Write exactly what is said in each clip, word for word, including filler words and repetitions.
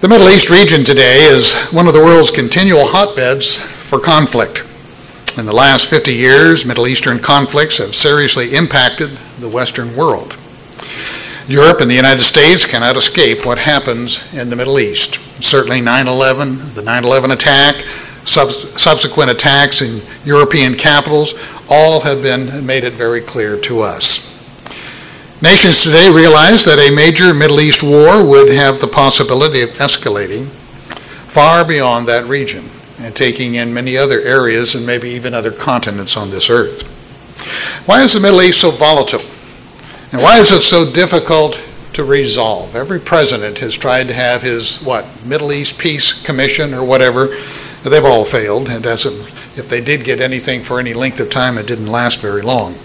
The Middle East region today is one of the world's continual hotbeds for conflict. In the last fifty years, Middle Eastern conflicts have seriously impacted the Western world. Europe and the United States cannot escape what happens in the Middle East. Certainly nine eleven, the nine eleven attack, sub- subsequent attacks in European capitals, all have been made it very clear to us. Nations today realize that a major Middle East war would have the possibility of escalating far beyond that region and taking in many other areas and maybe even other continents on this earth. Why is the Middle East so volatile? And why is it so difficult to resolve? Every president has tried to have his, what, Middle East Peace Commission or whatever. They've all failed. It doesn't, if they did get anything for any length of time, it didn't last very long.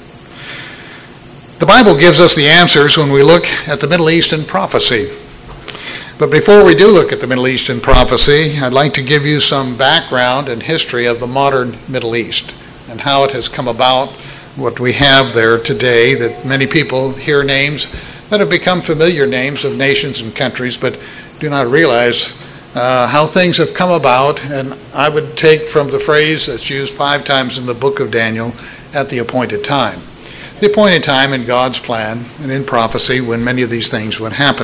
The Bible gives us the answers when we look at the Middle East in prophecy. But before we do look at the Middle East in prophecy, I'd like to give you some background and history of the modern Middle East and how it has come about, what we have there today, that many people hear names that have become familiar names of nations and countries, but do not realize uh, how things have come about. And I would take from the phrase that's used five times in the book of Daniel, at the appointed time. The appointed time in God's plan and in prophecy when many of these things would happen.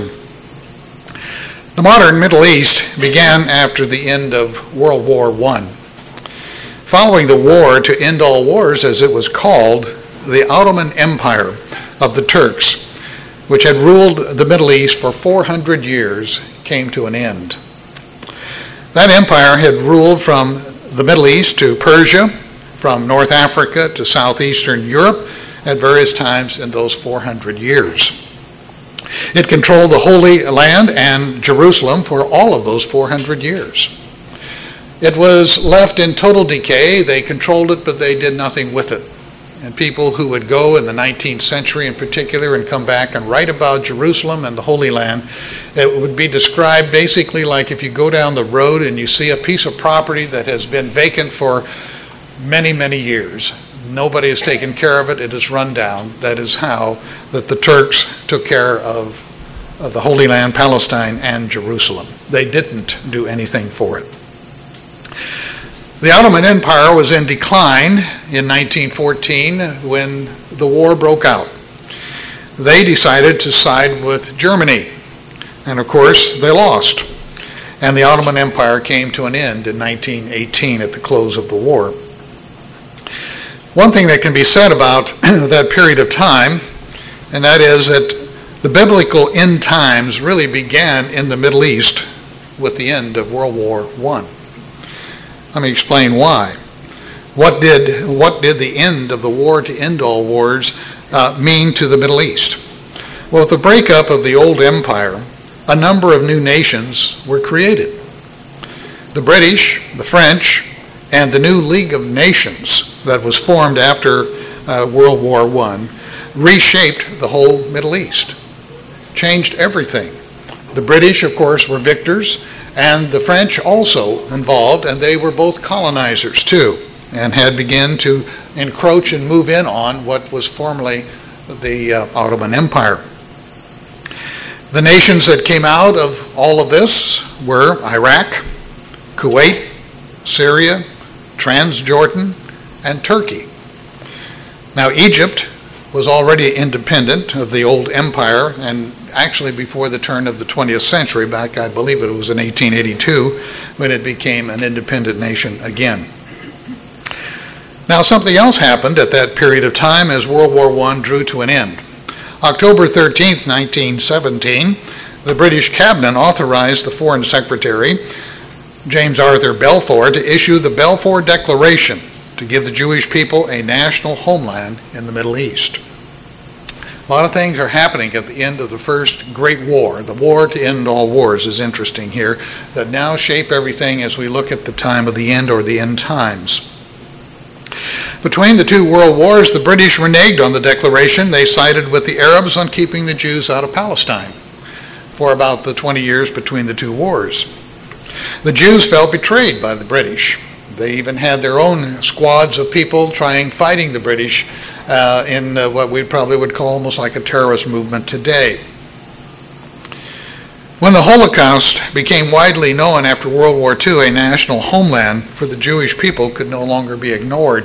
The modern Middle East began after the end of World War One. Following the war to end all wars, as it was called, the Ottoman Empire of the Turks, which had ruled the Middle East for four hundred years, came to an end. That empire had ruled from the Middle East to Persia, from North Africa to southeastern Europe, at various times in those four hundred years. It controlled the Holy Land and Jerusalem for all of those four hundred years. It was left in total decay. They controlled it, but they did nothing with it. And people who would go in the nineteenth century in particular and come back and write about Jerusalem and the Holy Land, it would be described basically like if you go down the road and you see a piece of property that has been vacant for many, many years. Nobody has taken care of it. It is run down. That is how that the Turks took care of, of the Holy Land, Palestine, and Jerusalem. They didn't do anything for it. The Ottoman Empire was in decline in nineteen fourteen when the war broke out. They decided to side with Germany, and of course they lost. And the Ottoman Empire came to an end in nineteen eighteen at the close of the war. One thing that can be said about that period of time, and that is that the biblical end times really began in the Middle East with the end of World War One. Let me explain why. What did, what did the end of the war to end all wars uh, mean to the Middle East? Well, with the breakup of the old empire, a number of new nations were created. The British, the French, and the new League of Nations that was formed after uh, World War One reshaped the whole Middle East, changed everything. The British, of course, were victors, and the French also involved, and they were both colonizers too, and had begun to encroach and move in on what was formerly the uh, Ottoman Empire. The nations that came out of all of this were Iraq, Kuwait, Syria, Transjordan, and Turkey. Now, Egypt was already independent of the old empire, and actually before the turn of the twentieth century, back I believe it was in eighteen eighty-two, when it became an independent nation again. Now, something else happened at that period of time as World War One drew to an end. October thirteenth, nineteen seventeen, the British cabinet authorized the Foreign Secretary, James Arthur Balfour, to issue the Balfour Declaration to give the Jewish people a national homeland in the Middle East. A lot of things are happening at the end of the first Great War. The war to end all wars is interesting here, that now shape everything as we look at the time of the end or the end times. Between the two world wars, the British reneged on the declaration. They sided with the Arabs on keeping the Jews out of Palestine for about the twenty years between the two wars. The Jews felt betrayed by the British. They even had their own squads of people trying, fighting the British uh, in uh, what we probably would call almost like a terrorist movement today. When the Holocaust became widely known after World War Two, a national homeland for the Jewish people could no longer be ignored.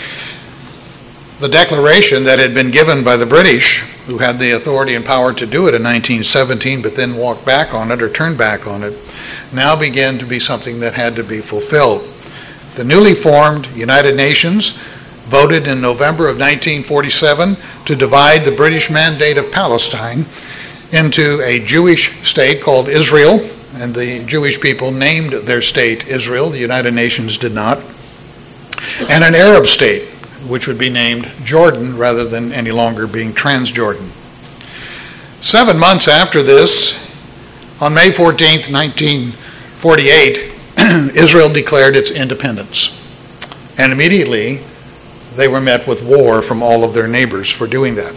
The declaration that had been given by the British, who had the authority and power to do it in nineteen seventeen, but then walked back on it or turned back on it, now began to be something that had to be fulfilled. The newly formed United Nations voted in November of nineteen forty-seven to divide the British Mandate of Palestine into a Jewish state called Israel, and the Jewish people named their state Israel, the United Nations did not, and an Arab state, which would be named Jordan rather than any longer being Transjordan. Seven months after this, on May fourteenth, nineteen forty-eight, Israel declared its independence, and immediately they were met with war from all of their neighbors for doing that.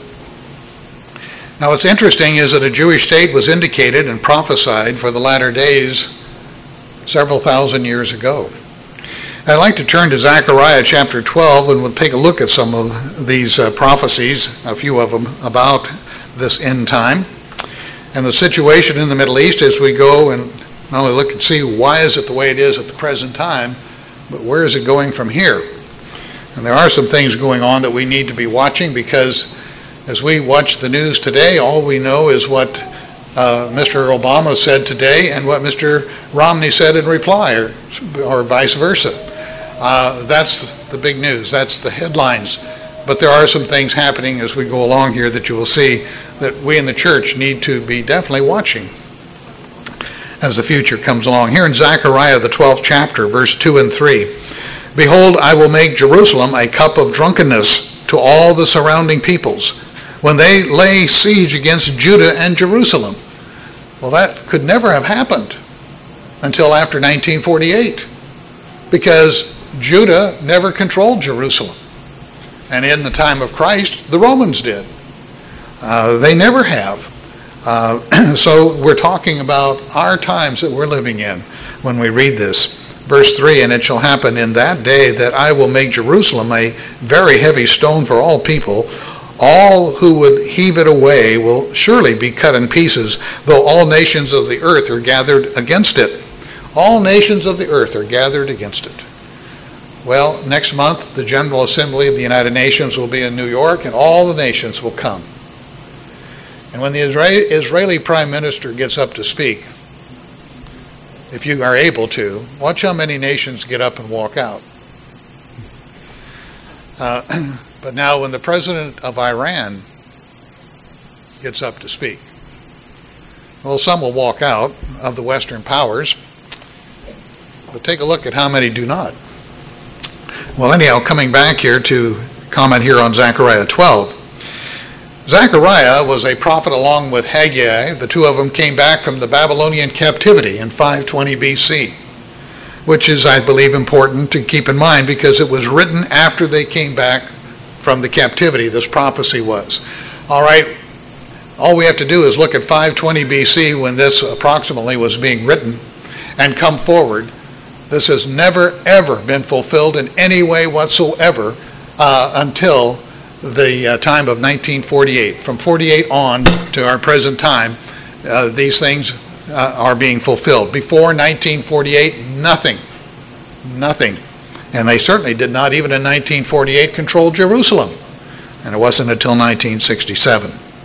Now, what's interesting is that a Jewish state was indicated and prophesied for the latter days several thousand years ago. I'd like to turn to Zechariah chapter twelve, and we'll take a look at some of these uh, prophecies, a few of them, about this end time and the situation in the Middle East as we go and not only look and see why is it the way it is at the present time, but where is it going from here? And there are some things going on that we need to be watching, because as we watch the news today, all we know is what uh, Mister Obama said today and what Mister Romney said in reply, or, or vice versa. Uh, that's the big news. That's the headlines. But there are some things happening as we go along here that you will see that we in the church need to be definitely watching as the future comes along. Here in Zechariah, the twelfth chapter, verse two and three, "Behold, I will make Jerusalem a cup of drunkenness to all the surrounding peoples, when they lay siege against Judah and Jerusalem." Well, that could never have happened until after nineteen forty-eight, because Judah never controlled Jerusalem. And in the time of Christ, the Romans did. Uh, they never have. Uh, so we're talking about our times that we're living in when we read this. Verse three, "And it shall happen in that day that I will make Jerusalem a very heavy stone for all people. All who would heave it away will surely be cut in pieces, though all nations of the earth are gathered against it." All nations of the earth are gathered against it. Well, next month, the General Assembly of the United Nations will be in New York, and all the nations will come. And when the Israeli, Israeli Prime Minister gets up to speak, if you are able to, watch how many nations get up and walk out. Uh, but now when the President of Iran gets up to speak, well, some will walk out of the Western powers, but take a look at how many do not. Well, anyhow, coming back here to comment here on Zechariah twelve. Zechariah was a prophet along with Haggai. The two of them came back from the Babylonian captivity in five twenty B C, which is, I believe, important to keep in mind, because it was written after they came back from the captivity, this prophecy was. All right, all we have to do is look at five twenty B C when this approximately was being written and come forward. This has never, ever been fulfilled in any way whatsoever uh, until the uh, time of nineteen forty-eight. From forty-eight on to our present time, uh, these things uh, are being fulfilled. Before nineteen forty-eight, nothing. Nothing. And they certainly did not, even in nineteen forty-eight, control Jerusalem. And it wasn't until nineteen sixty-seven.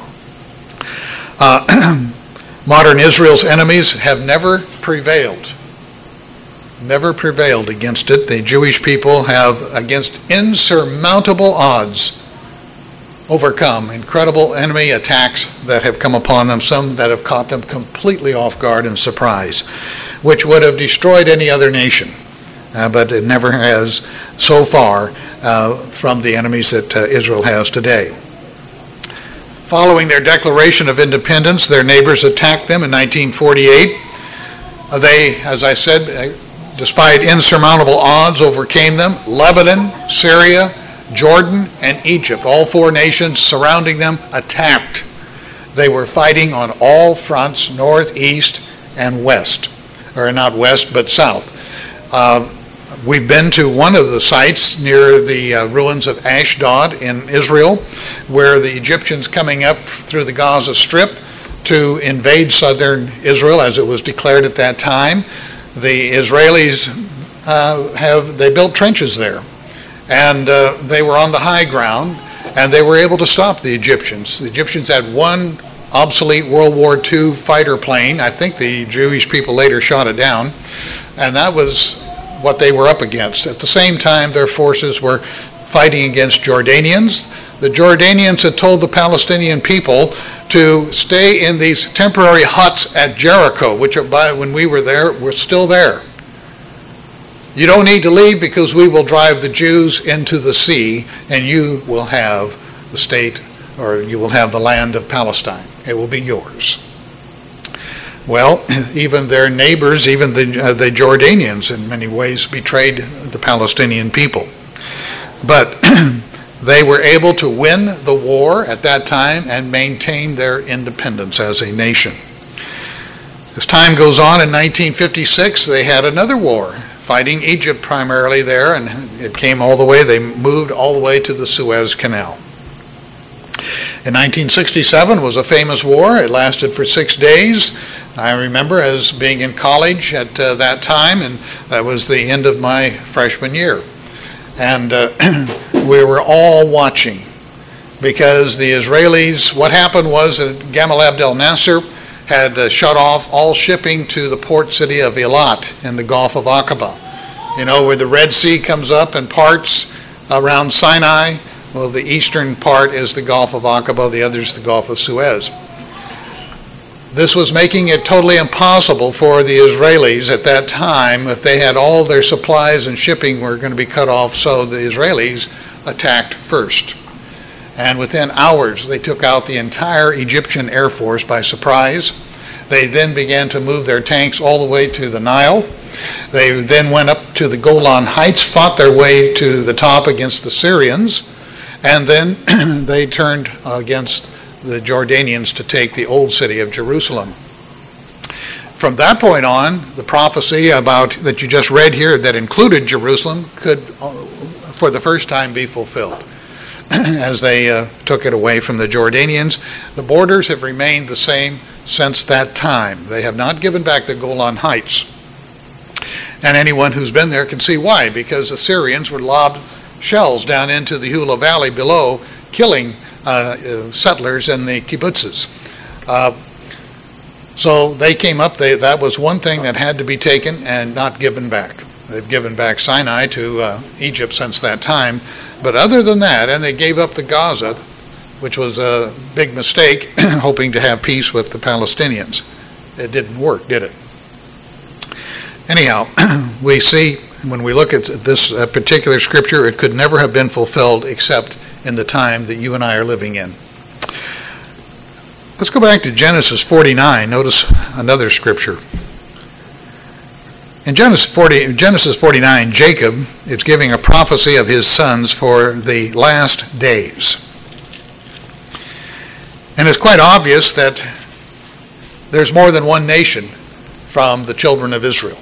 Uh, modern Israel's enemies have never prevailed. Never prevailed against it. The Jewish people have, against insurmountable odds, overcome incredible enemy attacks that have come upon them, some that have caught them completely off guard and surprise, which would have destroyed any other nation. Uh, but it never has so far uh, from the enemies that uh, Israel has today. Following their declaration of independence, their neighbors attacked them in nineteen forty-eight. Uh, they, as I said, uh, despite insurmountable odds, overcame them. Lebanon, Syria, Jordan, and Egypt, all four nations surrounding them, attacked. They were fighting on all fronts, north, east, and west. Or not west, but south. Uh, we've been to one of the sites near the uh, ruins of Ashdod in Israel, where the Egyptians coming up through the Gaza Strip to invade southern Israel, as it was declared at that time. The Israelis uh, have, they built trenches there, and uh, they were on the high ground, and they were able to stop the Egyptians. The Egyptians had one obsolete World War Two fighter plane. I think the Jewish people later shot it down, and that was what they were up against. At the same time, their forces were fighting against Jordanians. The Jordanians had told the Palestinian people to stay in these temporary huts at Jericho, which are by, when we were there, were still there. You don't need to leave because we will drive the Jews into the sea, and you will have the state, or you will have the land of Palestine. It will be yours. Well, even their neighbors, even the, uh, the Jordanians in many ways betrayed the Palestinian people. But they were able to win the war at that time and maintain their independence as a nation. As time goes on, in nineteen fifty-six, they had another war, fighting Egypt primarily there, and it came all the way, they moved all the way to the Suez Canal. In nineteen sixty-seven was a famous war. It lasted for six days. I remember as being in college at uh, that time, and that was the end of my freshman year. And uh, we were all watching, because the Israelis, what happened was that Gamal Abdel Nasser had uh, shut off all shipping to the port city of Eilat in the Gulf of Aqaba. You know, where the Red Sea comes up and parts around Sinai. Well, the eastern part is the Gulf of Aqaba, the other is the Gulf of Suez. This was making it totally impossible for the Israelis at that time, if they had all their supplies and shipping were going to be cut off, so the Israelis attacked first. And within hours, they took out the entire Egyptian Air Force by surprise. They then began to move their tanks all the way to the Nile. They then went up to the Golan Heights, fought their way to the top against the Syrians, and then they turned against the Jordanians to take the old city of Jerusalem. From that point on, the prophecy about that you just read here that included Jerusalem could, uh, for the first time, be fulfilled. As they uh, took it away from the Jordanians, the borders have remained the same since that time. They have not given back the Golan Heights. And anyone who's been there can see why, because the Syrians would lob shells down into the Hula Valley below, killing uh, uh, settlers in the kibbutzes. Uh, so they came up, they, that was one thing that had to be taken and not given back. They've given back Sinai to uh, Egypt since that time. But other than that, and they gave up the Gaza, which was a big mistake, hoping to have peace with the Palestinians. It didn't work, did it? Anyhow, we see when we look at this uh, particular scripture, it could never have been fulfilled except in the time that you and I are living in. Let's go back to Genesis forty-nine. Notice another scripture. In Genesis forty, Genesis forty-nine, Jacob is giving a prophecy of his sons for the last days. And it's quite obvious that there's more than one nation from the children of Israel.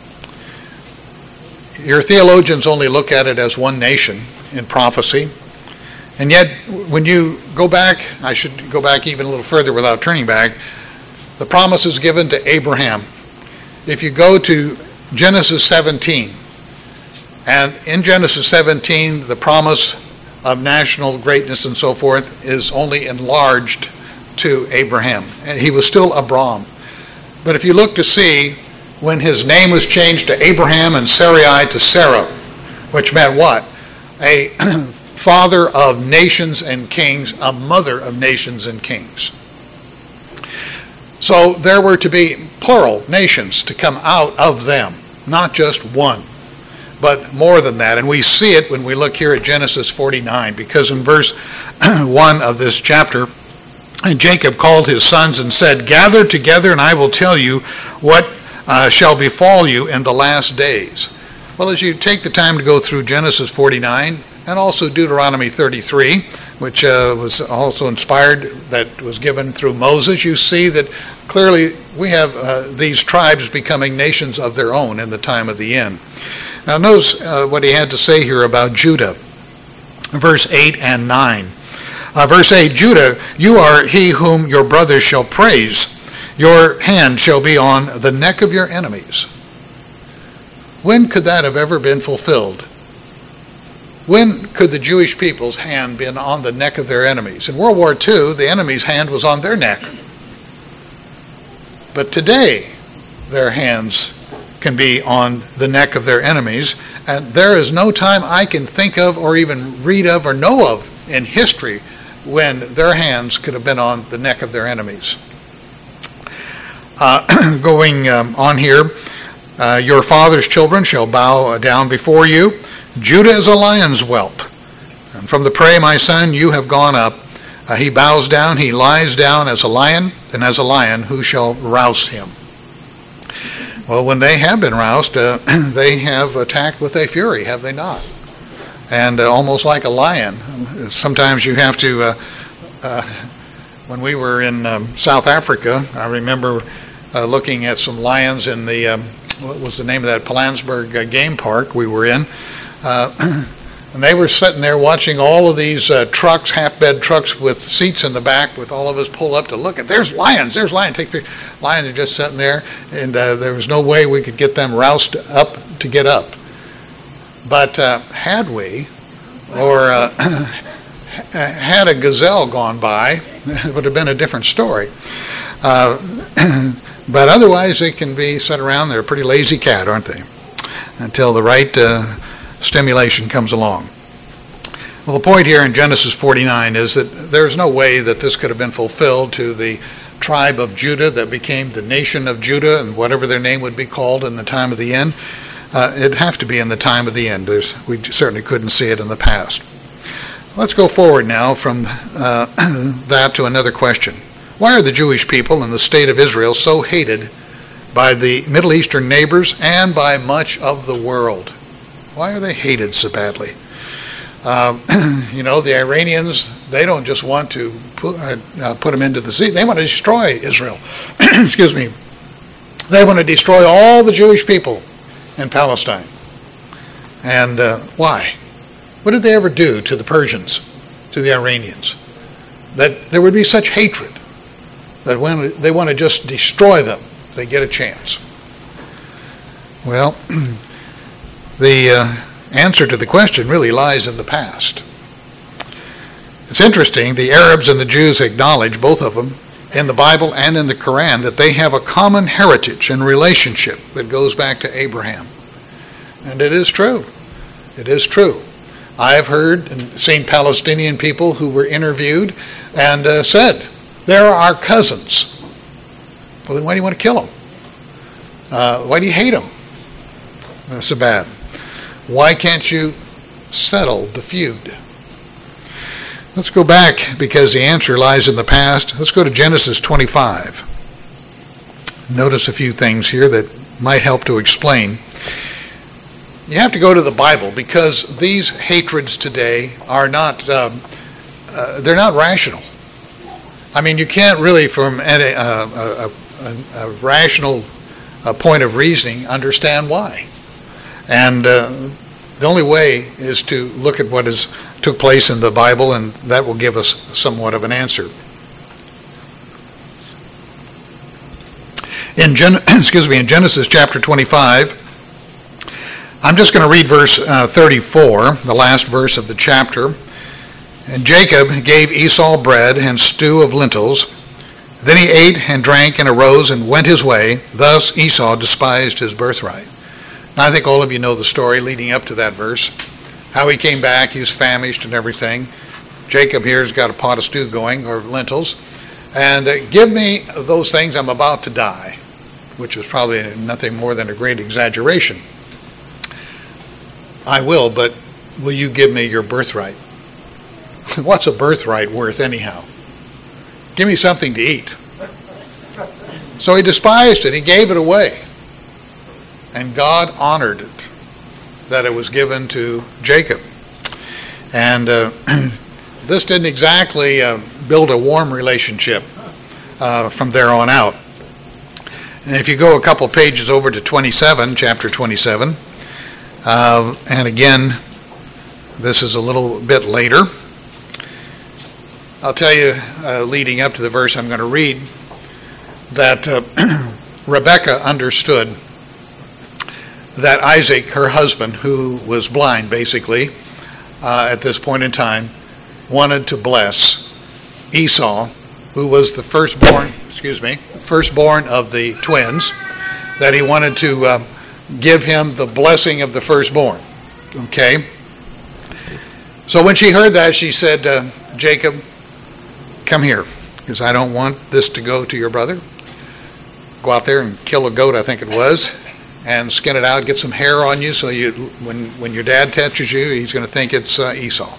Your theologians only look at it as one nation in prophecy. And yet, when you go back, I should go back even a little further without turning back, the promise is given to Abraham. If you go to Genesis seventeen, and in Genesis seventeen, the promise of national greatness and so forth is only enlarged to Abraham. And he was still Abram. But if you look to see, when his name was changed to Abraham and Sarai to Sarah, which meant what? A father of nations and kings, a mother of nations and kings. So there were to be plural nations to come out of them, not just one, but more than that. And we see it when we look here at Genesis forty-nine, because in verse one of this chapter, Jacob called his sons and said, "Gather together, and I will tell you what uh, shall befall you in the last days." Well, as you take the time to go through Genesis forty-nine, and also Deuteronomy thirty-three, which uh, was also inspired, that was given through Moses, you see that clearly we have uh, these tribes becoming nations of their own in the time of the end. Now notice uh, what he had to say here about Judah, verse eight and nine. Uh, verse eight, Judah, you are he whom your brothers shall praise. Your hand shall be on the neck of your enemies. When could that have ever been fulfilled? When could the Jewish people's hand be on the neck of their enemies? In World War Two, the enemy's hand was on their neck. But today, their hands can be on the neck of their enemies. And there is no time I can think of or even read of or know of in history when their hands could have been on the neck of their enemies. Uh, going um, on here, uh, your father's children shall bow down before you. Judah is a lion's whelp. And from the prey, my son, you have gone up. Uh, he bows down, he lies down as a lion, and as a lion, who shall rouse him? Well, when they have been roused, uh, they have attacked with a fury, have they not? And uh, almost like a lion. Sometimes you have to, uh, uh, when we were in um, South Africa, I remember uh, looking at some lions in the, um, what was the name of that, Pilanesberg uh, game park we were in. Uh, and they were sitting there watching all of these uh, trucks, half-bed trucks with seats in the back with all of us pulled up to look at. There's lions, there's lions. Take pictures. Lions are just sitting there, and uh, there was no way we could get them roused up to get up. But uh, had we, or uh, had a gazelle gone by, it would have been a different story. Uh, but otherwise, they can be set around. They're a pretty lazy cat, aren't they? Until the right uh, stimulation comes along. Well, the point here in Genesis forty-nine is that there's no way that this could have been fulfilled to the tribe of Judah that became the nation of Judah, and whatever their name would be called in the time of the end. Uh, it'd have to be in the time of the end. There's, we certainly couldn't see it in the past. Let's go forward now from uh, that to another question. Why are the Jewish people in the state of Israel so hated by the Middle Eastern neighbors and by much of the world? Why are they hated so badly? Um, you know, the Iranians, they don't just want to put, uh, put them into the sea. They want to destroy Israel. Excuse me. They want to destroy all the Jewish people in Palestine. And uh, why? What did they ever do to the Persians, to the Iranians? That there would be such hatred that when they want to just destroy them if they get a chance. Well, the uh, answer to the question really lies in the past. It's interesting, the Arabs and the Jews acknowledge, both of them, in the Bible and in the Quran, that they have a common heritage and relationship that goes back to Abraham. And it is true. It is true. I have heard and seen Palestinian people who were interviewed and uh, said, they're our cousins. Well, then why do you want to kill them? Uh, why do you hate them? That's so bad. Why can't you settle the feud? Let's go back, because the answer lies in the past. Let's go to Genesis twenty-five. Notice a few things here that might help to explain. You have to go to the Bible, because these hatreds today are not, um, uh, they're not rational. I mean, you can't really, from a, a, a, a rational uh, point of reasoning, understand why. And uh, the only way is to look at what is took place in the Bible, and that will give us somewhat of an answer. In Gen- excuse me, in Genesis chapter twenty-five, I'm just going to read verse uh, thirty-four, the last verse of the chapter. And Jacob gave Esau bread and stew of lentils. Then he ate and drank and arose and went his way. Thus Esau despised his birthright. Now, I think all of you know the story leading up to that verse. How he came back, he was famished and everything. Jacob here has got a pot of stew going, or lentils. And uh, give me those things, I'm about to die, which was probably nothing more than a great exaggeration. I will, but will you give me your birthright? What's a birthright worth anyhow? Give me something to eat. So he despised it. He gave it away. And God honored it, that it was given to Jacob. And uh, this didn't exactly uh, build a warm relationship uh, from there on out. And if you go a couple pages over to twenty-seven, chapter twenty-seven, uh, and again, this is a little bit later. I'll tell you, uh, leading up to the verse I'm going to read, that uh, Rebekah understood that Isaac, her husband, who was blind basically uh, at this point in time, wanted to bless Esau, who was the firstborn, excuse me, firstborn of the twins, that he wanted to uh, give him the blessing of the firstborn. Okay? So when she heard that, she said, uh, Jacob, come here, because I don't want this to go to your brother. Go out there and kill a goat, I think it was, and skin it out, get some hair on you, so you, when, when your dad touches you, he's going to think it's uh, Esau.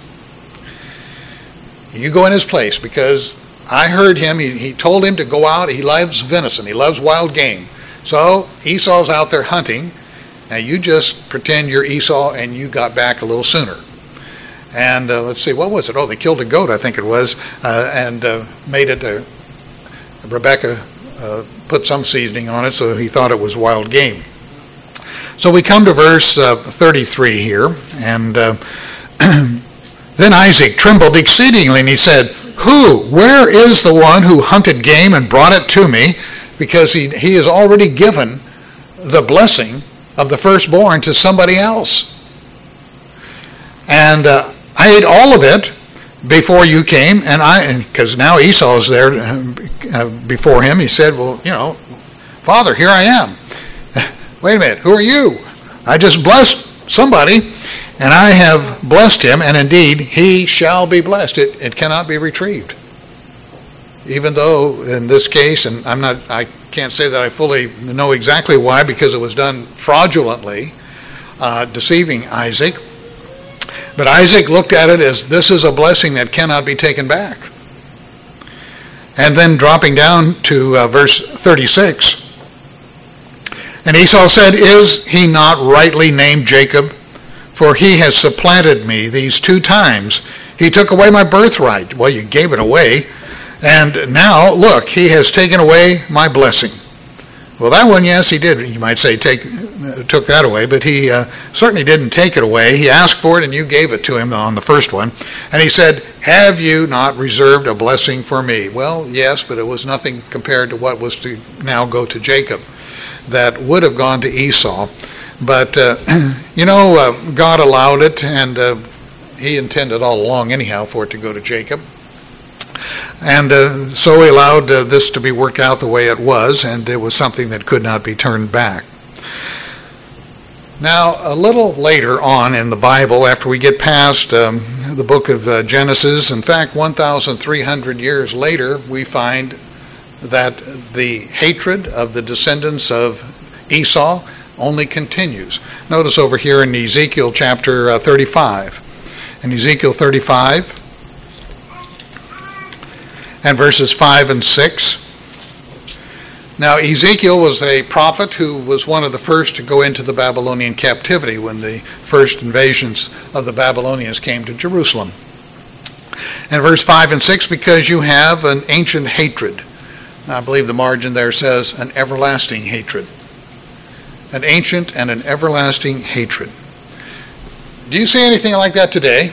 You go in his place, because I heard him, he, he told him to go out, he loves venison, he loves wild game. So Esau's out there hunting, now you just pretend you're Esau and you got back a little sooner. And uh, let's see, what was it? Oh, they killed a goat, I think it was, uh, and uh, made it, uh, Rebekah uh, put some seasoning on it, so he thought it was wild game. So we come to verse uh, thirty-three here, and uh, then Isaac trembled exceedingly, and he said, Who, where is the one who hunted game and brought it to me? Because he, he has already given the blessing of the firstborn to somebody else. And uh, I ate all of it before you came, and I, because now Esau is there uh, before him, he said, well, you know, Father, here I am. Wait a minute, who are you? I just blessed somebody, and I have blessed him, and indeed, he shall be blessed. It, it cannot be retrieved. Even though in this case, and I'm not, I can't say that I fully know exactly why, because it was done fraudulently, uh, deceiving Isaac. But Isaac looked at it as this is a blessing that cannot be taken back. And then dropping down to uh, verse thirty-six, and Esau said, Is he not rightly named Jacob? For he has supplanted me these two times. He took away my birthright. Well, you gave it away. And now, look, he has taken away my blessing. Well, that one, yes, he did. You might say take uh, took that away, but he uh, certainly didn't take it away. He asked for it, and you gave it to him on the first one. And he said, Have you not reserved a blessing for me? Well, yes, but it was nothing compared to what was to now go to Jacob. That would have gone to Esau. But, uh, you know, uh, God allowed it, and uh, he intended all along anyhow for it to go to Jacob. And uh, so he allowed uh, this to be worked out the way it was, and it was something that could not be turned back. Now, a little later on in the Bible, after we get past um, the book of uh, Genesis, in fact, one thousand three hundred years later, we find that the hatred of the descendants of Esau only continues. Notice over here in Ezekiel chapter uh, thirty-five. In Ezekiel thirty-five, and verses five and six. Now, Ezekiel was a prophet who was one of the first to go into the Babylonian captivity when the first invasions of the Babylonians came to Jerusalem. And verse five and six, because you have an ancient hatred. I believe the margin there says an everlasting hatred. An ancient and an everlasting hatred. Do you see anything like that today?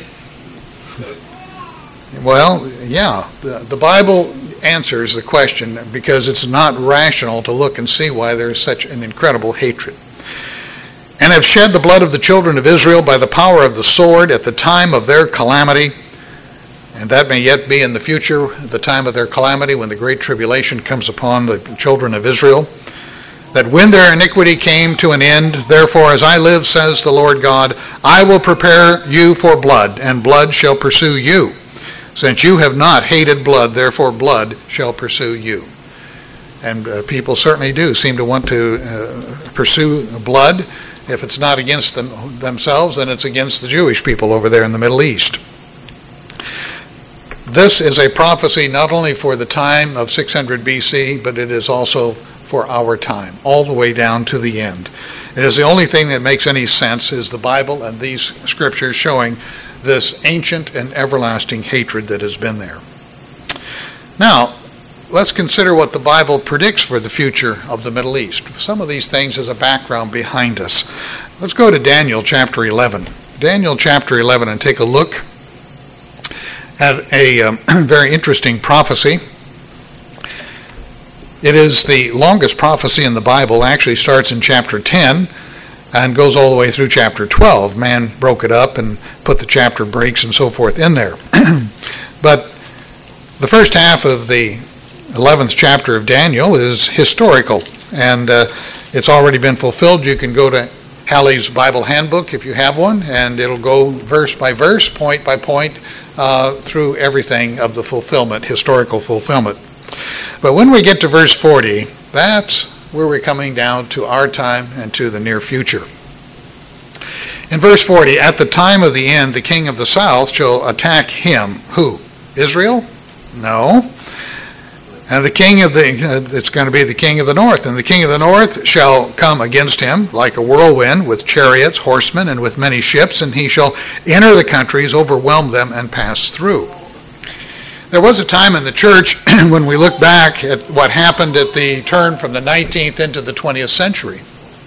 Well, yeah, the, the Bible answers the question because it's not rational to look and see why there is such an incredible hatred. And have shed the blood of the children of Israel by the power of the sword at the time of their calamity, and that may yet be in the future, at the time of their calamity when the great tribulation comes upon the children of Israel, that when their iniquity came to an end, therefore as I live, says the Lord God, I will prepare you for blood, and blood shall pursue you. Since you have not hated blood, therefore blood shall pursue you. And uh, people certainly do seem to want to uh, pursue blood. If it's not against them, themselves, then it's against the Jewish people over there in the Middle East. This is a prophecy not only for the time of six hundred B C, but it is also for our time, all the way down to the end. It is the only thing that makes any sense is the Bible and these scriptures showing this ancient and everlasting hatred that has been there. Now, let's consider what the Bible predicts for the future of the Middle East. Some of these things as a background behind us. Let's go to Daniel chapter eleven. Daniel chapter eleven and take a look had a um, very interesting prophecy. It is the longest prophecy in the Bible. It actually starts in chapter ten and goes all the way through chapter twelve. Man broke it up and put the chapter breaks and so forth in there. But the first half of the eleventh chapter of Daniel is historical, and uh, it's already been fulfilled. You can go to Halley's Bible Handbook if you have one, and it'll go verse by verse, point by point, uh, through everything of the fulfillment, historical fulfillment. But when we get to verse forty, that's where we're coming down to our time and to the near future. In verse forty, at the time of the end, the king of the south shall attack him. Who? Israel? No. And the king of the, uh, it's going to be the king of the north. And the king of the north shall come against him like a whirlwind with chariots, horsemen, and with many ships, and he shall enter the countries, overwhelm them, and pass through. There was a time in the church when we look back at what happened at the turn from the nineteenth into the twentieth century.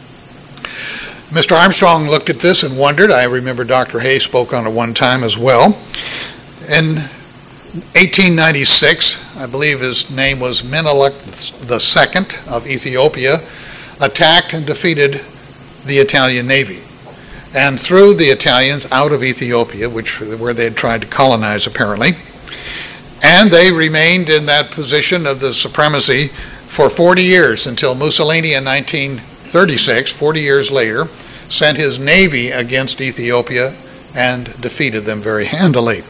Mister Armstrong looked at this and wondered. I remember Doctor Hay spoke on it one time as well. In eighteen ninety-six, I believe his name was Menelik the Second of Ethiopia, attacked and defeated the Italian Navy, and threw the Italians out of Ethiopia, which where they had tried to colonize apparently. And they remained in that position of the supremacy for forty years until Mussolini in nineteen thirty-six, forty years later, sent his navy against Ethiopia and defeated them very handily.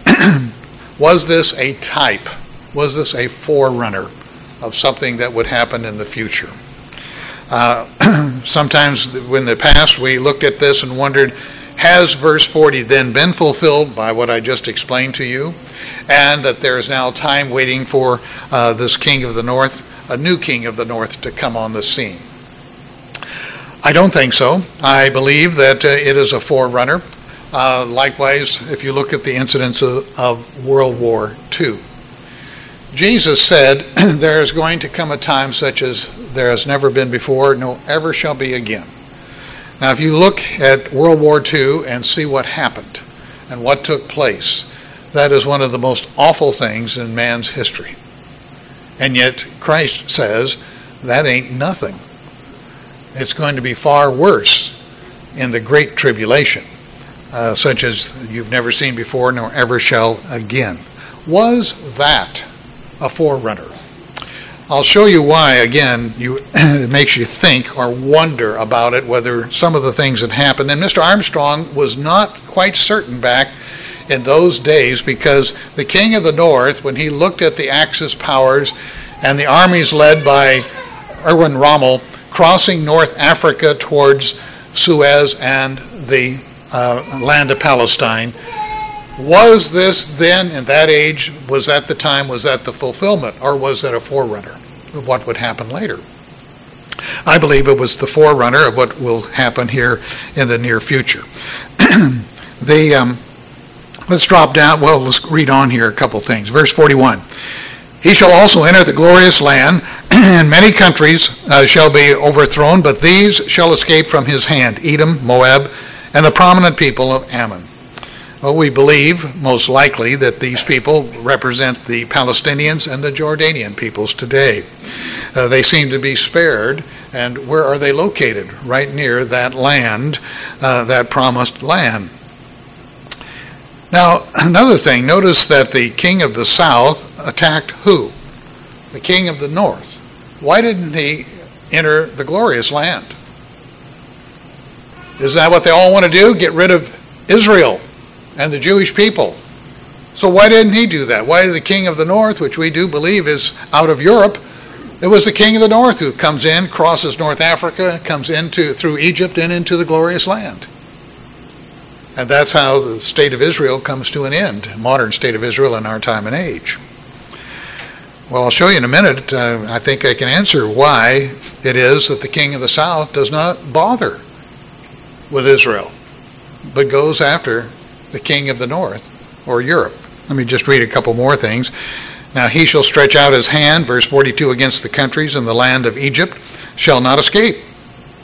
Was this a type? Was this a forerunner of something that would happen in the future? Uh, sometimes in the past we looked at this and wondered, has verse forty then been fulfilled by what I just explained to you? And that there is now time waiting for uh, this king of the north, a new king of the north, to come on the scene. I don't think so. I believe that uh, it is a forerunner. Uh, likewise, if you look at the incidents of, of World War Two. Jesus said, there is going to come a time such as there has never been before, no ever shall be again. Now, if you look at World War Two and see what happened and what took place, that is one of the most awful things in man's history. And yet Christ says that ain't nothing. It's going to be far worse in the great tribulation, uh, such as you've never seen before nor ever shall again. Was that a forerunner? I'll show you why, again, you, it makes you think or wonder about it, whether some of the things that happened. And Mister Armstrong was not quite certain back in those days, because the king of the north, when he looked at the Axis powers and the armies led by Erwin Rommel crossing North Africa towards Suez and the uh, land of Palestine, was this then, in that age, was that the time, was that the fulfillment, or was that a forerunner of what would happen later? I believe it was the forerunner of what will happen here in the near future. the um, Let's drop down. Well, let's read on here a couple things. Verse forty-one. He shall also enter the glorious land, and many countries uh, shall be overthrown, but these shall escape from his hand, Edom, Moab, and the prominent people of Ammon. Well, we believe, most likely, that these people represent the Palestinians and the Jordanian peoples today. Uh, they seem to be spared, and where are they located? Right near that land, uh, that promised land. Now, another thing, notice that the king of the south attacked who? The king of the north. Why didn't he enter the glorious land? Isn't that what they all want to do? Get rid of Israel and the Jewish people. So why didn't he do that? Why did the king of the north, which we do believe is out of Europe, it was the king of the north who comes in, crosses North Africa, comes into through Egypt and into the glorious land. And that's how the state of Israel comes to an end, modern state of Israel in our time and age. Well, I'll show you in a minute. Uh, I think I can answer why it is that the king of the south does not bother with Israel, but goes after the king of the north, or Europe. Let me just read a couple more things. Now, he shall stretch out his hand, verse forty-two, against the countries, and the land of Egypt shall not escape.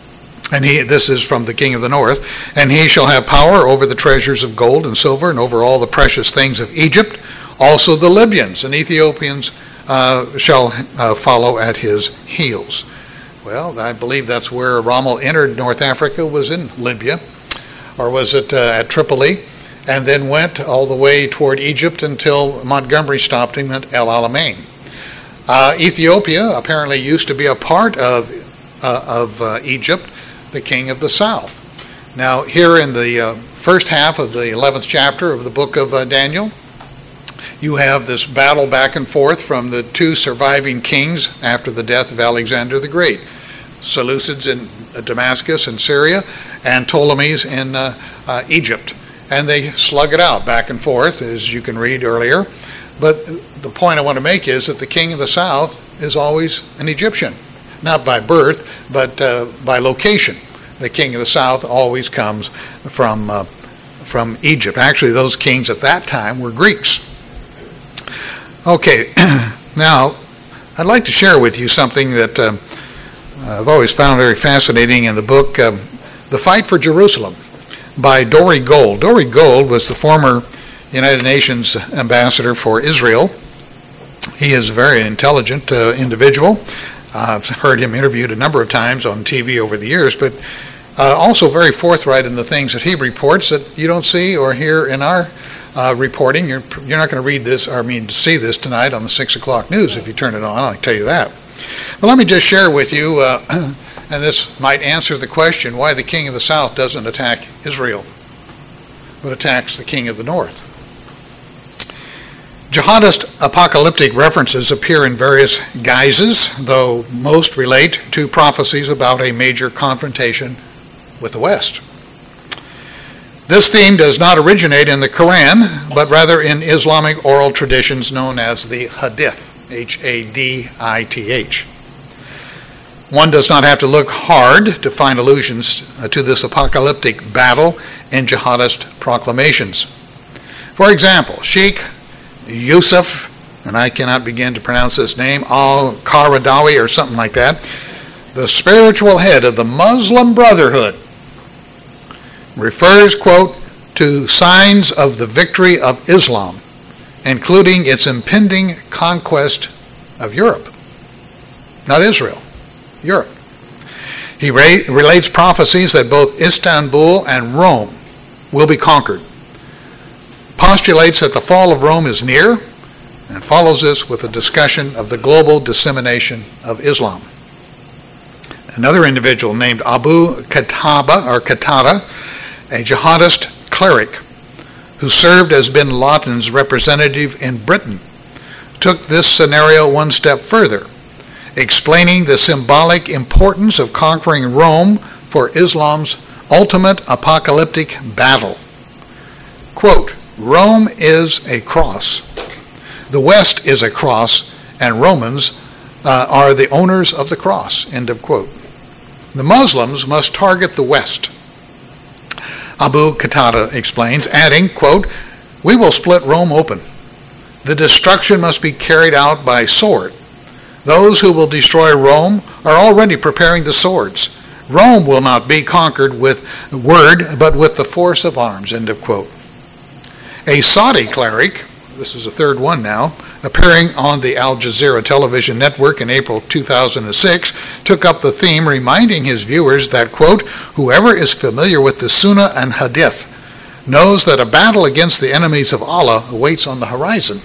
And he, this is from the king of the north, and he shall have power over the treasures of gold and silver and over all the precious things of Egypt. Also the Libyans and Ethiopians uh, shall uh, follow at his heels. Well, I believe that's where Rommel entered North Africa, was in Libya, or was it uh, at Tripoli, and then went all the way toward Egypt until Montgomery stopped him at El Alamein. Uh, Ethiopia apparently used to be a part of, uh, of uh, Egypt, the king of the south. Now, here in the uh, first half of the eleventh chapter of the book of uh, Daniel, you have this battle back and forth from the two surviving kings after the death of Alexander the Great, Seleucids in Damascus and Syria, and Ptolemies in uh, uh, Egypt. And they slug it out back and forth, as you can read earlier. But the point I want to make is that the king of the south is always an Egyptian. Not by birth, but uh, by location. The king of the south always comes from uh, from Egypt. Actually, those kings at that time were Greeks. Okay, now I'd like to share with you something that uh, I've always found very fascinating in the book, uh, The Fight for Jerusalem, by Dory Gold. Dory Gold was the former United Nations ambassador for Israel. He is a very intelligent uh, individual. Uh, I've heard him interviewed a number of times on T V over the years, but uh, also very forthright in the things that he reports that you don't see or hear in our uh, reporting. You're, you're not going to read this, or I mean see this tonight on the six o'clock news if you turn it on, I can tell you that. But let me just share with you, uh, and this might answer the question, why the king of the south doesn't attack Israel, but attacks the king of the north. Jihadist apocalyptic references appear in various guises, though most relate to prophecies about a major confrontation with the West. This theme does not originate in the Quran, but rather in Islamic oral traditions known as the Hadith, H A D I T H. One does not have to look hard to find allusions to this apocalyptic battle in jihadist proclamations. For example, Sheikh Yusuf, and I cannot begin to pronounce this name, al-Qaradawi or something like that, the spiritual head of the Muslim Brotherhood, refers, quote, to signs of the victory of Islam, including its impending conquest of Europe. Not Israel, Europe. He re- relates prophecies that both Istanbul and Rome will be conquered, postulates that the fall of Rome is near, and follows this with a discussion of the global dissemination of Islam. Another individual named Abu Qatada, or Qatada, a jihadist cleric who served as bin Laden's representative in Britain, took this scenario one step further, explaining the symbolic importance of conquering Rome for Islam's ultimate apocalyptic battle. Quote, Rome is a cross. The West is a cross, and Romans uh, are the owners of the cross. End of quote. The Muslims must target the West, Abu Qatada explains, adding, quote, we will split Rome open. The destruction must be carried out by sword. Those who will destroy Rome are already preparing the swords. Rome will not be conquered with word, but with the force of arms. End of quote. A Saudi cleric, this is the third one now, appearing on the Al Jazeera television network in April two thousand six, took up the theme, reminding his viewers that, quote, whoever is familiar with the Sunnah and Hadith knows that a battle against the enemies of Allah awaits on the horizon.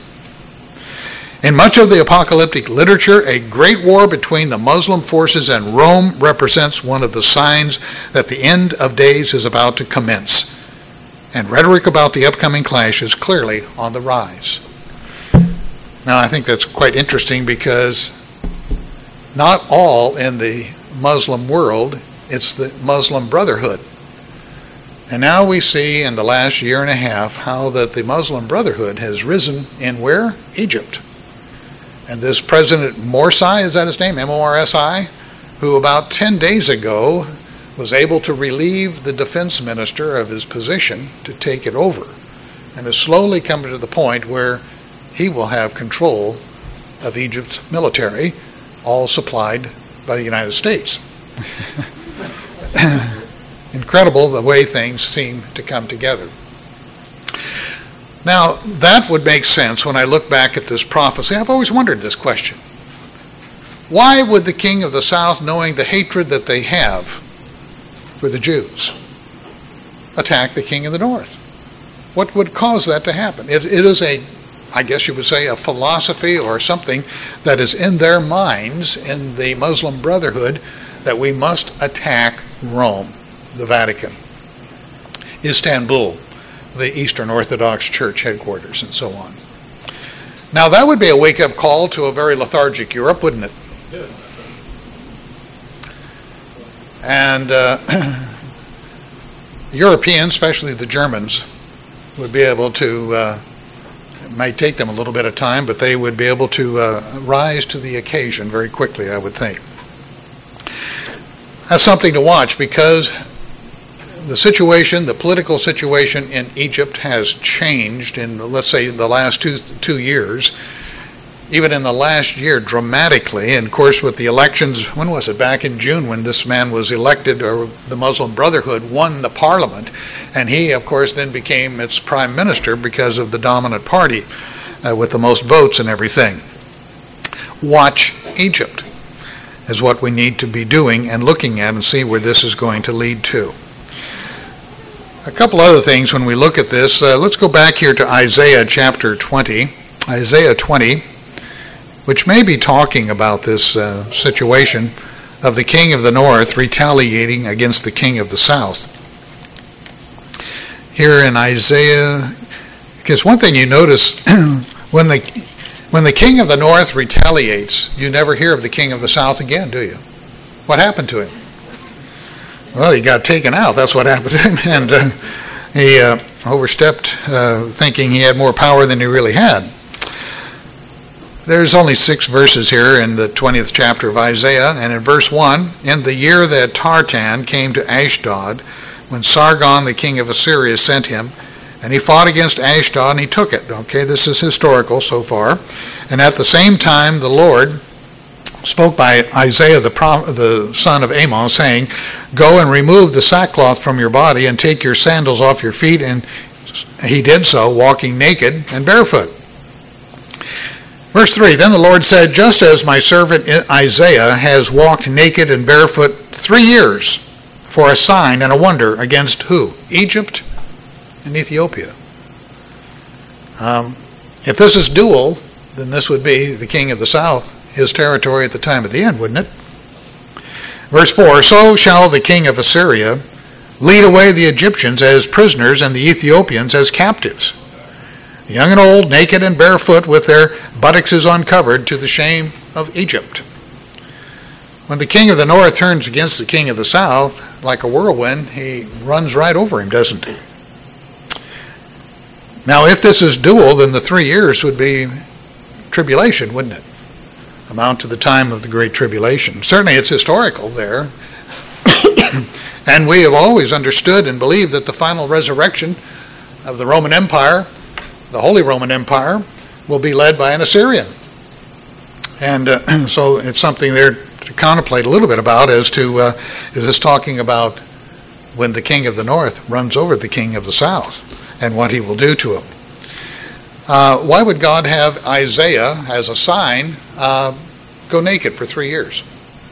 In much of the apocalyptic literature, a great war between the Muslim forces and Rome represents one of the signs that the end of days is about to commence. And rhetoric about the upcoming clash is clearly on the rise. Now, I think that's quite interesting because not all in the Muslim world, it's the Muslim Brotherhood. And now we see in the last year and a half how that the Muslim Brotherhood has risen in where? Egypt. And this President Morsi, is that his name? M O R S I? Who about ten days ago was able to relieve the defense minister of his position to take it over, and is slowly coming to the point where he will have control of Egypt's military, all supplied by the United States. incredible the way things seem to come together. Now, that would make sense when I look back at this prophecy. I've always wondered this question. Why would the king of the south, knowing the hatred that they have for the Jews, attack the king of the north? What would cause that to happen? It, it is a, I guess you would say, a philosophy or something that is in their minds in the Muslim Brotherhood that we must attack Rome, the Vatican, Istanbul, the Eastern Orthodox Church headquarters, and so on. Now that would be a wake-up call to a very lethargic Europe, wouldn't it? Yeah. And uh, Europeans, especially the Germans, would be able to, uh, it might take them a little bit of time, but they would be able to uh, rise to the occasion very quickly, I would think. That's something to watch, because the situation, the political situation in Egypt has changed in, let's say, the last two two years. Even in the last year, dramatically. And of course, with the elections, when was it? Back in June, when this man was elected, or the Muslim Brotherhood won the parliament, and he, of course, then became its prime minister because of the dominant party uh, with the most votes and everything. Watch Egypt is what we need to be doing and looking at and see where this is going to lead to. A couple other things when we look at this. Uh, let's go back here to Isaiah chapter twenty. Isaiah twenty, which may be talking about this uh, situation of the king of the north retaliating against the king of the south. Here in Isaiah, because one thing you notice, when the when the king of the north retaliates, you never hear of the king of the south again, do you? What happened to him? Well, he got taken out. That's what happened to him. And uh, he uh, overstepped, uh, thinking he had more power than he really had. There's only six verses here in the twentieth chapter of Isaiah. And in verse one, in the year that Tartan came to Ashdod, when Sargon, the king of Assyria, sent him, and he fought against Ashdod and he took it. Okay, this is historical so far. And at the same time, the Lord spoke by Isaiah the, prom- the son of Amos, saying, "Go and remove the sackcloth from your body and take your sandals off your feet." And he did so, walking naked and barefoot. Verse three, then the Lord said, "Just as my servant Isaiah has walked naked and barefoot three years for a sign and a wonder against" who? Egypt and Ethiopia. Um, if this is dual, then this would be the king of the south, his territory at the time of the end, wouldn't it? Verse four, "So shall the king of Assyria lead away the Egyptians as prisoners and the Ethiopians as captives, young and old, naked and barefoot, with their buttocks uncovered, to the shame of Egypt." When the king of the north turns against the king of the south, like a whirlwind, he runs right over him, doesn't he? Now, if this is dual, then the three years would be tribulation, wouldn't it? Amount to the time of the Great Tribulation. Certainly it's historical there. And we have always understood and believed that the final resurrection of the Roman Empire, the Holy Roman Empire, will be led by an Assyrian. And uh, so it's something there to contemplate a little bit about as to, uh, is this talking about when the king of the north runs over the king of the south and what he will do to him? Uh, why would God have Isaiah, as a sign, uh, go naked for three years?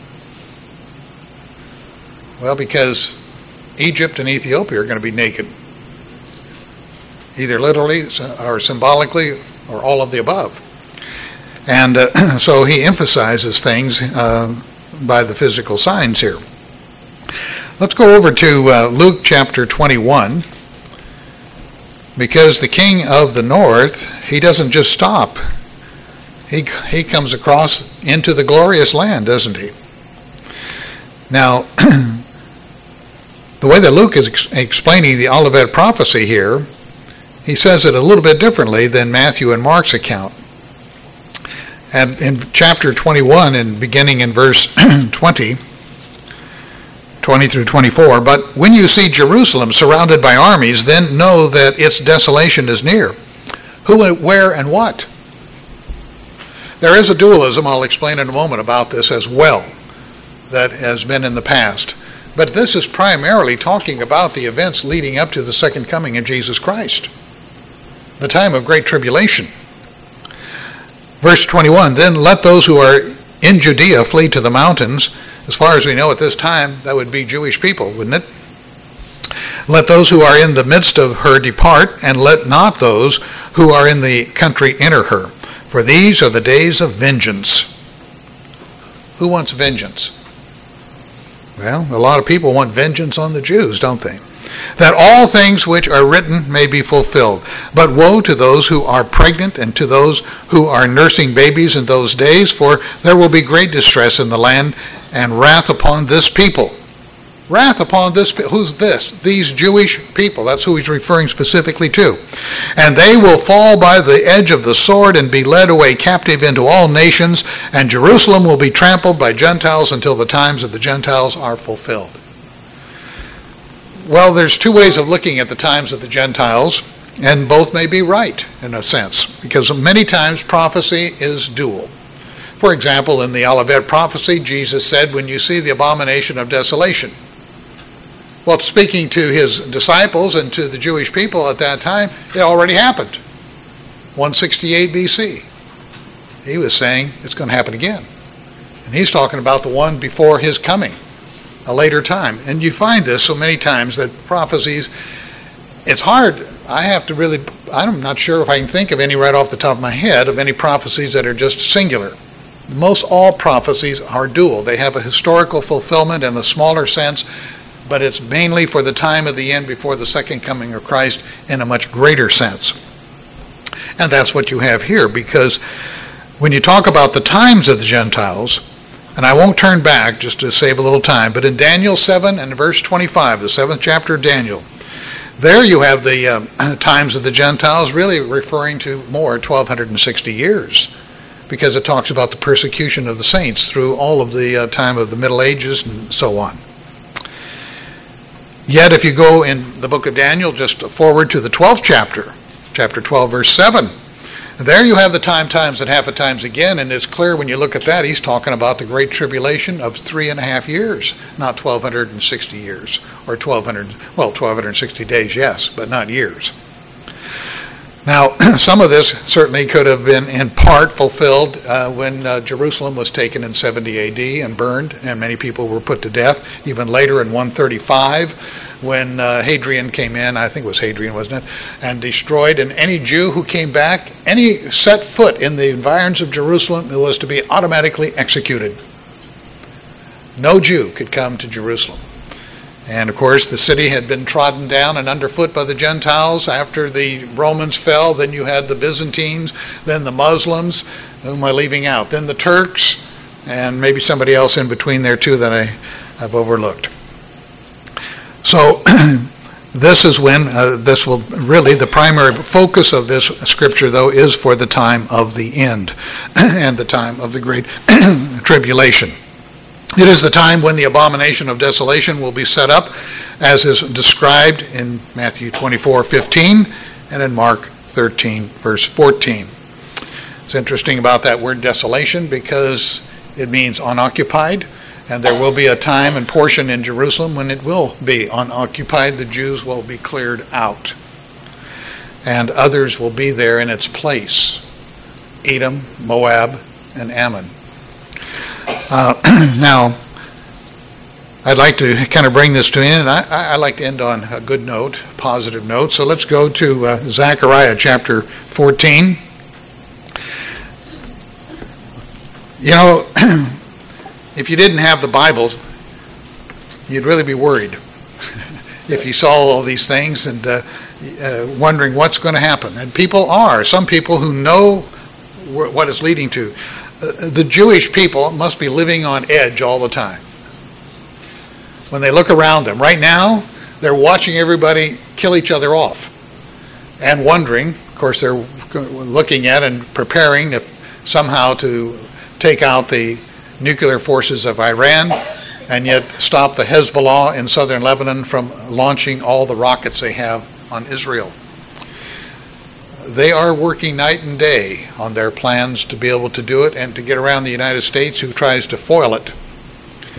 Well, because Egypt and Ethiopia are going to be naked, either literally or symbolically or all of the above. And uh, so he emphasizes things uh, by the physical signs here. Let's go over to uh, Luke chapter twenty-one. Because the king of the north, he doesn't just stop. He he comes across into the glorious land, doesn't he? Now, the way that Luke is ex- explaining the Olivet prophecy here, he says it a little bit differently than Matthew and Mark's account. And in chapter twenty-one, and beginning in verse twenty, twenty through twenty-four, "But when you see Jerusalem surrounded by armies, then know that its desolation is near." Who, where, and what? There is a dualism, I'll explain in a moment about this as well, that has been in the past. But this is primarily talking about the events leading up to the second coming of Jesus Christ, the time of great tribulation. Verse twenty-one, then let those who are in Judea flee to the mountains. As far as we know at this time, that would be Jewish people, wouldn't it? Let those who are in the midst of her depart, and let not those who are in the country enter her. For these are the days of vengeance. Who wants vengeance? Well, a lot of people want vengeance on the Jews, don't they? That all things which are written may be fulfilled. But woe to those who are pregnant and to those who are nursing babies in those days, for there will be great distress in the land and wrath upon this people. Wrath upon this people. Who's this? These Jewish people. That's who he's referring specifically to. And they will fall by the edge of the sword and be led away captive into all nations, and Jerusalem will be trampled by Gentiles until the times of the Gentiles are fulfilled. Well, there's two ways of looking at the times of the Gentiles, and both may be right in a sense, because many times prophecy is dual. For example, in the Olivet prophecy, Jesus said, when you see the abomination of desolation. Well, speaking to his disciples and to the Jewish people at that time, it already happened. one sixty-eight B C. He was saying it's going to happen again. And he's talking about the one before his coming, a later time. And you find this so many times that prophecies, it's hard. I have to really, I'm not sure if I can think of any right off the top of my head of any prophecies that are just singular. Most all prophecies are dual. They have a historical fulfillment in a smaller sense, but it's mainly for the time of the end before the second coming of Christ in a much greater sense. And that's what you have here, because when you talk about the times of the Gentiles, and I won't turn back just to save a little time, but in Daniel seven and verse twenty-five, the seventh chapter of Daniel, there you have the uh, times of the Gentiles really referring to more twelve sixty years, because it talks about the persecution of the saints through all of the uh, time of the Middle Ages and so on. Yet if you go in the book of Daniel just forward to the twelfth chapter, chapter twelve, verse seven, there you have the time times and half a times again, and it's clear when you look at that, he's talking about the great tribulation of three and a half years, not twelve sixty years, or twelve hundred, well, twelve sixty days, yes, but not years. Now, some of this certainly could have been in part fulfilled uh, when uh, Jerusalem was taken in seventy A D and burned, and many people were put to death. Even later in one thirty-five, when uh, Hadrian came in, I think it was Hadrian, wasn't it, and destroyed, and any Jew who came back, any set foot in the environs of Jerusalem, it was to be automatically executed. No Jew could come to Jerusalem. And of course, the city had been trodden down and underfoot by the Gentiles after the Romans fell. Then you had the Byzantines, then the Muslims. Who am I leaving out? Then the Turks, and maybe somebody else in between there too that I have overlooked. So this is when, uh, this will really, the primary focus of this scripture though is for the time of the end and the time of the great tribulation. It is the time when the abomination of desolation will be set up, as is described in Matthew twenty-four fifteen and in Mark thirteen, verse fourteen. It's interesting about that word desolation because it means unoccupied, and there will be a time and portion in Jerusalem when it will be unoccupied. The Jews will be cleared out, and others will be there in its place: Edom, Moab, and Ammon. Uh, now, I'd like to kind of bring this to an end, and I, I like to end on a good note, positive note. So let's go to uh, Zechariah chapter fourteen. You know, if you didn't have the Bible, you'd really be worried if you saw all these things and uh, uh, wondering what's going to happen. And people are. Some people who know wh- what it's leading to. Uh, the Jewish people must be living on edge all the time. When they look around them. Right now, they're watching everybody kill each other off and wondering, of course they're looking at and preparing if somehow to take out the nuclear forces of Iran and yet stop the Hezbollah in southern Lebanon from launching all the rockets they have on Israel. They are working night and day on their plans to be able to do it and to get around the United States, who tries to foil it.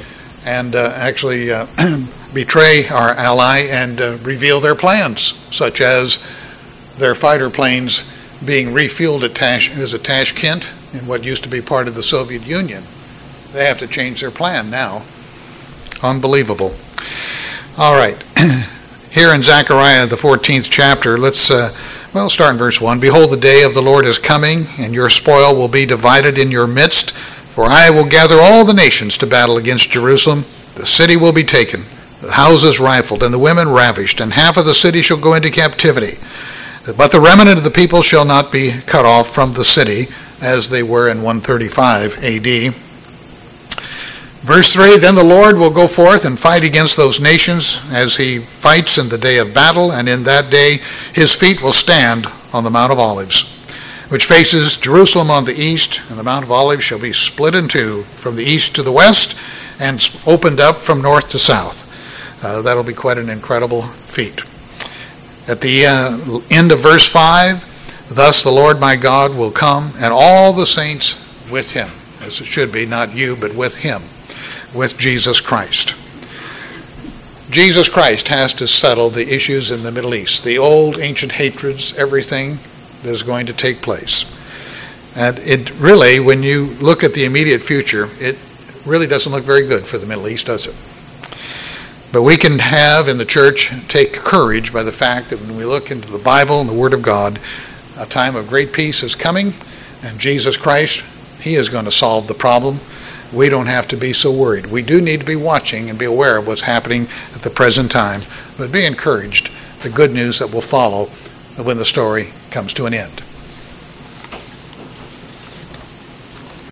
and uh, actually uh, betray our ally and uh, reveal their plans, such as their fighter planes being refueled at Tash, as a Tashkent in what used to be part of the Soviet Union. They have to change their plan now. Unbelievable. All right. Here in Zechariah, the fourteenth chapter, let's, uh, well, start in verse one. Behold, the day of the Lord is coming, and your spoil will be divided in your midst. For I will gather all the nations to battle against Jerusalem. The city will be taken, the houses rifled, and the women ravished, and half of the city shall go into captivity. But the remnant of the people shall not be cut off from the city, as they were in one thirty-five A D. Verse three, then the Lord will go forth and fight against those nations as he fights in the day of battle, and in that day his feet will stand on the Mount of Olives, which faces Jerusalem on the east, and the Mount of Olives shall be split in two from the east to the west and opened up from north to south. Uh, that'll be quite an incredible feat. At the uh, end of verse five, thus the Lord my God will come, and all the saints with him, as it should be, not you, but with him, with Jesus Christ. Jesus Christ has to settle the issues in the Middle East, the old ancient hatreds, everything that is going to take place. And it really, when you look at the immediate future, it really doesn't look very good for the Middle East, does it? But we can have in the church take courage by the fact that when we look into the Bible and the Word of God, a time of great peace is coming, and Jesus Christ, he is going to solve the problem. We don't have to be so worried. We do need to be watching and be aware of what's happening at the present time, but be encouraged, the good news that will follow when the story comes to an end.